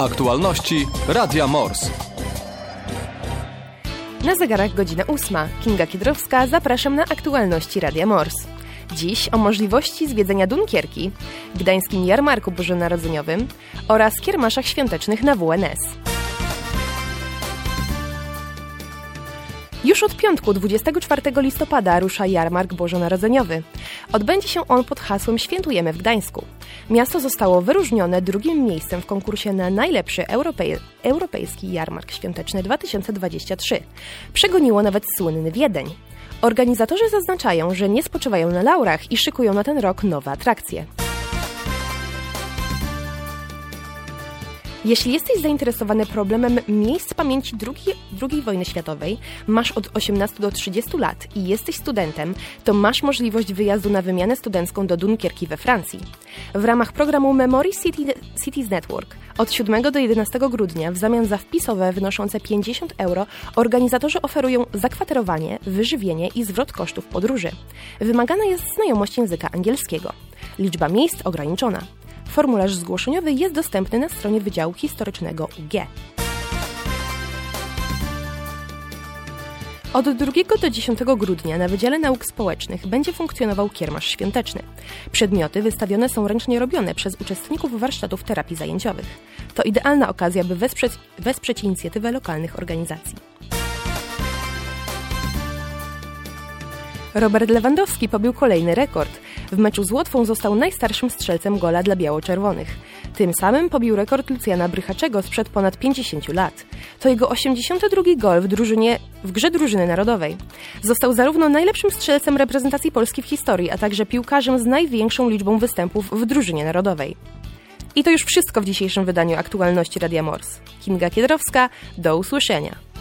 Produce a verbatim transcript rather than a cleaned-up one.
Aktualności Radia Mors. Na zegarach godzina ósma. Kinga Kiedrowska, zapraszam na aktualności Radia Mors. Dziś o możliwości zwiedzenia Dunkierki, Gdańskim Jarmarku Bożonarodzeniowym oraz kiermaszach świątecznych na W N S. Już od piątku, dwudziestego czwartego listopada, rusza Jarmark Bożonarodzeniowy. Odbędzie się on pod hasłem Świętujemy w Gdańsku. Miasto zostało wyróżnione drugim miejscem w konkursie na najlepszy europej- Europejski Jarmark Świąteczny dwa tysiące dwudziesty trzeci. Przegoniło nawet słynny Wiedeń. Organizatorzy zaznaczają, że nie spoczywają na laurach i szykują na ten rok nowe atrakcje. Jeśli jesteś zainteresowany problemem miejsc pamięci drugiej, drugiej wojny światowej, masz od osiemnastu do trzydziestu lat i jesteś studentem, to masz możliwość wyjazdu na wymianę studencką do Dunkierki we Francji. W ramach programu Memory City, Cities Network od siódmego do jedenastego grudnia w zamian za wpisowe wynoszące pięćdziesiąt euro organizatorzy oferują zakwaterowanie, wyżywienie i zwrot kosztów podróży. Wymagana jest znajomość języka angielskiego. Liczba miejsc ograniczona. Formularz zgłoszeniowy jest dostępny na stronie Wydziału Historycznego U G. Od drugiego do dziesiątego grudnia na Wydziale Nauk Społecznych będzie funkcjonował kiermasz świąteczny. Przedmioty wystawione są ręcznie robione przez uczestników warsztatów terapii zajęciowych. To idealna okazja, by wesprzeć, wesprzeć inicjatywę lokalnych organizacji. Robert Lewandowski pobił kolejny rekord. W meczu z Łotwą został najstarszym strzelcem gola dla biało-czerwonych. Tym samym pobił rekord Lucjana Brychaczego sprzed ponad pięćdziesięciu lat. To jego osiemdziesiąty drugi gol w, drużynie, w grze drużyny narodowej. Został zarówno najlepszym strzelcem reprezentacji Polski w historii, a także piłkarzem z największą liczbą występów w drużynie narodowej. I to już wszystko w dzisiejszym wydaniu aktualności Radia Mors. Kinga Kiedrowska, do usłyszenia.